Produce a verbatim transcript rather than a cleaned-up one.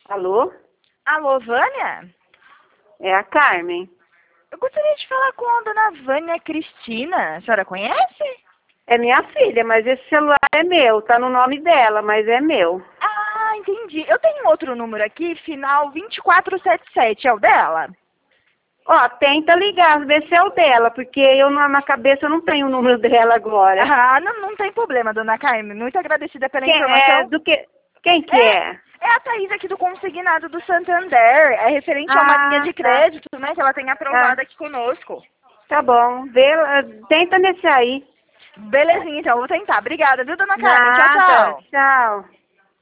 Alô? Alô, Vânia? É a Carmen. Eu gostaria de falar com a dona Vânia Cristina. A senhora conhece? É minha filha, mas esse celular é meu. Tá no nome dela, mas é meu. Ah, entendi. Eu tenho outro número aqui, final vinte e quatro setenta e sete. É o dela? Ó, tenta ligar, ver se é o dela, porque eu na, na cabeça não tenho o número dela agora. Ah, não, não tem problema, dona Carmen. Muito agradecida pela Quem é? informação. Do que? Quem que É, é? é a Thaís aqui do Consignado do Santander. É referente a uma linha Ah, de tá. crédito, né, que ela tem Ah, aprovado aqui conosco. tá bom. Vê, eh, tenta nesse aí. Belezinha, então. Vou tentar. Obrigada, viu, dona Carmen? Tchau, Nada. tchau. Tchau.